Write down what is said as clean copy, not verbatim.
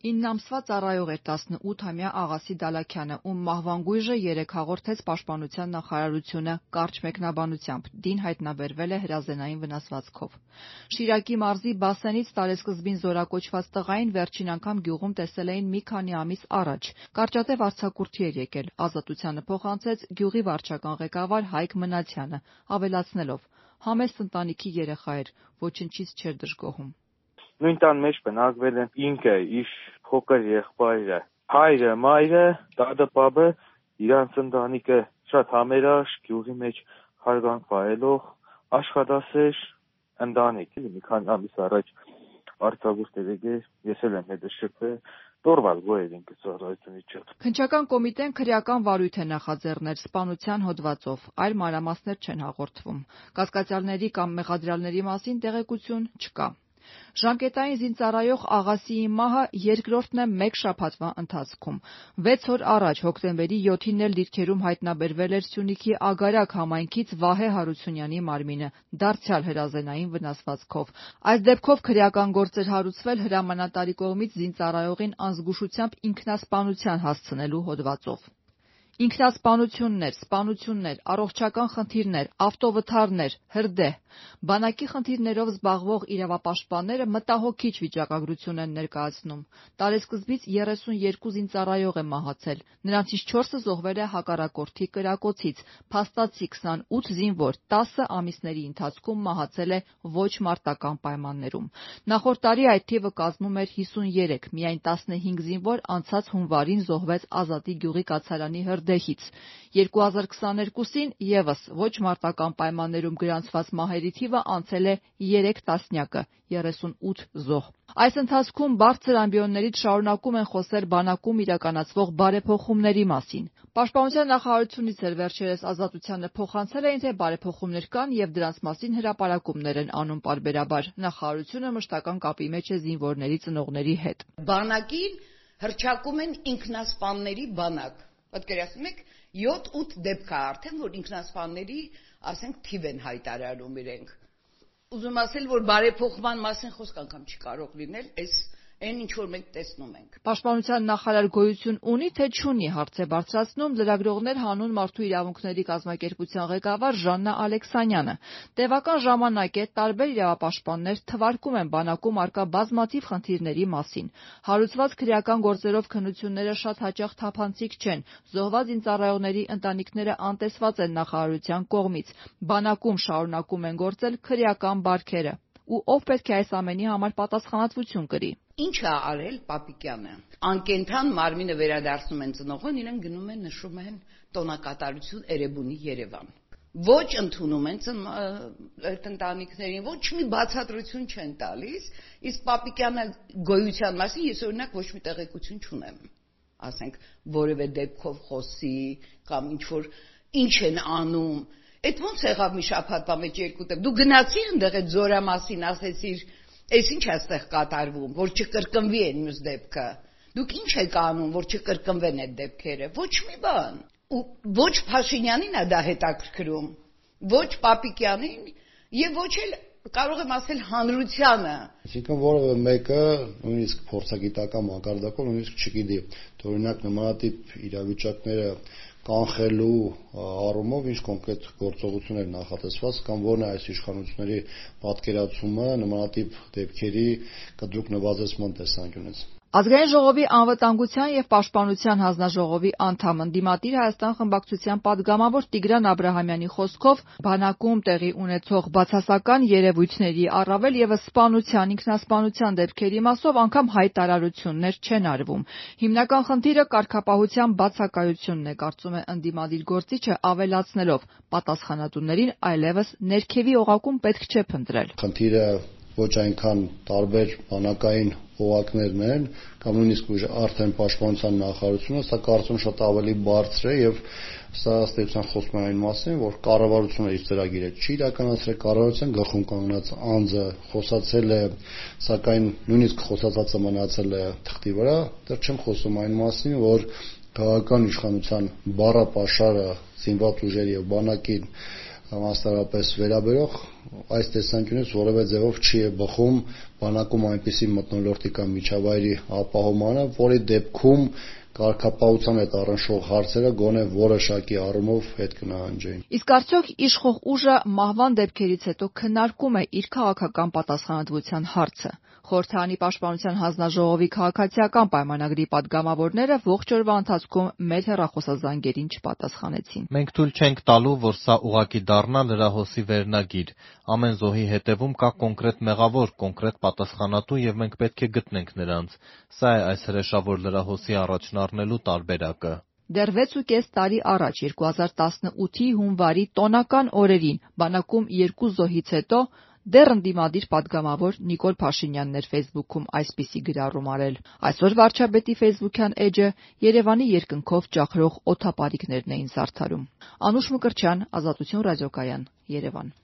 9 ամսվա ծառայող էր 18-ամյա Աղասի Դալաքյանը, ում մահվան գույժը երեկ հաղորդեց Պաշտպանության նախարարությունը կարճ մեկնաբանությամբ. Դին հայտնաբերվել է հրազենային վնասվածքով։ Շիրակի մարզի Բասենից տարեսկզբին զորակոչված տղային վերջին անգամ գյուղում տեսել էին մի քանի ամիս առաջ։ Կարճատև արձակուրդի էր եկել, ազատությանը փոխանցեց գյուղի վարչական ղեկավար Հայկ Մնացյանը, ավելացնելով. համեստ ընտանիքի երեխա էր, ոչնչից չէր դժգոհում։ Նույն տան մեջ բնակվել են ինքը, իր փոքր եղբայրը, հայրը, մայրը, դադը, պապը, իրանց ընտանիքը շատ համերաշխ, գյուղի մեջ հարգանք վայելող, աշխատասեր ընտանիք։ Մի քանի ամիս առաջ արձակուրդ էր եկել, ես էլ եմ հետը շփվել, նորմալ գոյեր ինքը ծառայությունից չէ։ Քննչական կոմիտեն քրեական վարույթ է նախաձեռնել սպանության հոդվածով, այլ մանրամասներ չեն հաղորդվում։ Կասկածյալների կամ մեղադրյալների մասին տեղեկություն չկա։ Ժամկետային զինծառայող Աղասիի մահը երկրորդն է մեկ շաբաթվա ընթացքում։ 6 օր առաջ հոկտեմբերի 7-ին էլ դիրքերում հայտնաբերվել էր Սյունիքի Ագարակ համայնքից Վահե Հարությունյանի մարմինը, դարձյալ հրազենային վնասվածքով։ Այս դեպքով քրեական գործ էր հարուցվել հրամանատարի կողմից զինծառայողին անզգուշությամբ ինքնասպանության հասցնելու հոդվածով։ Ինքնասպանություններ, սպանություններ, առողջական խնդիրներ, ավտովթարներ, հրդեհ։ Բանակի խնդիրներով զբաղվող իրավապաշտպանները մտահոգիչ վիճակագրություն են ներկայացնում։ Տարեսկզբից 32 զինծառայող է մահացել, նրանցից 4-ը զոհվել է հակառակորդի կրակոցից, փաստացի 28 զինվոր 10 ամիսների ընթացքում մահացել է ոչ մարտական պայմաններում։ Նախորդ տարի այդ թիվը կազմում էր 53, միայն 15 զինվոր անցած հունվարին զոհվեց Ազատի գյուղի կացարանի հրդեհից։ 2022-ին ևս ոչ մարտական պայմաններում գրանցված մահերի թիվը անցել է 3 տասնյակը, 38 զոհ։ Այս ընթացքում բարձր ամբիոններից շարունակում են խոսել բանակում իրականացվող բարեփոխումների մասին։ Պաշտպանության նախարարությունից էլ վերջերս ազատությանը փոխանցել էին, թե բարեփոխումներ կան եւ դրանց մասին հրապարակումներ են անում պարբերաբար։ Նախարարությունը մշտական կապի մեջ է զինվորների ծնողների հետ։ Բանակին հրճակում են ինքնասպանների բանակ։ Պատկերացնում եք 7-8 դեպք է արդեն, որ ինքնասպանների, ասենք, թիվ են հայտարարում իրենք։ Ուզում ասել, որ բարեփոխման մասին խոսք անգամ չի կարող լինել, այն ինչ որ մենք տեսնում ենք։ Պաշտպանության նախարար գոյություն ունի, թե չունի, հարց է բարձրացնում լրագրողներ հանուն մարդու իրավունքների կազմակերպության ղեկավար Ժաննա Ալեքսանյանը։ Տևական ժամանակ է տարբեր իրավապաշտպաններ թվարկում են բանակում առկա բազմաթիվ խնդիրների մասին։ Հարուցված քրեական գործերով քննությունները շատ հաճախ թափանցիկ չեն։ Զոհված զինծառայողների ընտանիքները անտեսված են նախարարության կողմից։ Բանակում շարունակում են գործել քրեական բարքերը։ Ու ով պետք է այս ամենի համար պատասխանատվություն կրի։ Ինչ է արել Պապիկյանը։ Անկենթան մարմինը վերադարձնում են ծնողին, իրեն գնում են նշում են տոնակատարություն Էրեբունի Երևան։ Ոչ ընդունում են այդ ընտանիքներին, ոչ մի բացատրություն չեն տալիս, իսկ Պապիկյանը գոյության մասին ես օրինակ ոչ մի տեղեկություն չունեմ։ Ասենք որևէ դեպքով խոսի կամ ինչ են անում։ Այդ ոնց եղավ մի շաբաթվա մեջ 2 դեպք։ Դու գնացի այնտեղ այդ զորամասին, ասեցիր, այս ինչ է այստեղ կատարվում, որ չկրկնվի այն մյուս դեպքը։ Դուք ինչ եք անում, որ չկրկնվեն այդ դեպքերը։ Ոչ մի բան։ Ու ոչ Փաշինյանին է դա հետաքրքրում, ոչ Պապիկյանին եւ ոչ էլ կարող եմ ասել հանրությանը։ Այսինքն որևէ մեկը նույնիսկ փորձագիտական մակարդակով նույնիսկ չգիտի, թե օրինակ նմանատիպ իրավիճակները կանխելու առումով ինչ կոնկրետ գործողություններ նախատեսված կամ որն է այս իշխանությունների պատկերացումը նմանատիպ դեպքերի կտրուկ նվազեցման տեսանկյունից։ Ազգային ժողովի անվտանգության եւ պաշտպանության հանձնաժողովի անդամ ընդդիմադիր Հայաստան խմբակցության падգամավոր Տիգրան Աբրահամյանի խոսքով բանակում տեղի ունեցող բացասական երևույթների առավել եւս սպանության, ինքնասպանության դեպքերի մասով անգամ հայտարարություններ չեն արվում։ Հիմնական խնդիրը կարգապահության բացակայությունն է, կարծում է ընդդիմադիր գործիչը, ավելացնելով պատասխանատուներին այլևս ներքևի օղակում պետք չէ փնտրել։ Խնդիրը ոչ այնքան տարբեր բանակային օղակներն են կամ նույնիսկ արդեն պաշտպանության նախարարությունը, սա կարծում շատ ավելի բարձր է եւ սա ստեցան խոսում այն մասին, որ կառավարությունը իր ծրագիրը չի իրականացրել, կառավարության գլխում կանգնած անձը խոսացել է, սակայն նույնիսկ խոսածածը մնացել է թղթի վրա, դեռ չեմ խոսում այն մասին, որ քաղաքական իշխանության բառապաշարը զինված ուժերի եւ բանակին համաստարապես վերաբերող այս տեսանկյունից որևէ ձևով չի բխում բանակում այնպիսի մթնոլորտի կամ միջավայրի ապահովմանը, որի դեպքում կարգապահության հետ առնչվող հարցերը գոնե որոշակի առումով հետ կնահանջեին։ Իսկ արդյոք իշխող ուժը մահվան դեպքերից հետո քննարկում է իր քաղաքական պատասխանատվության հարցը։ Խորհրդարանի պաշտպանության հանձնաժողովի քաղաքացիական պայմանագրի падգամավորները ողջ օրվա ընթացքում մեր հեռախոսազանգերին չպատասխանեցին։ Մենք թույլ չենք տալու, որ սա ուղղակի դառնա լրահոսի վերնագիր։ Ամեն զոհի հետևում կա կոնկրետ մեղավոր, կոնկրետ պատասխանատու եւ մենք պետք է գտնենք նրանց։ Սա է այս հրեշավոր լրահոսի առաջն առնելու տարբերակը։ Դեռ 6.5 տարի առաջ 2018-ի հունվարի տոնական օրերին բանակում 2 զոհից հետո դեռ ընդդիմադիր падգամավոր Նիկոլ Փաշինյանն էր Facebook-ում այսպիսի գրառում արել։ Այսօր վարչապետի Facebook-յան էջը Երևանի երկնքով ճախրող օդապարիկներն էին զարդարում։ Անուշ Մկրտչյան, Ազատություն ռադիոկայան, Երևան։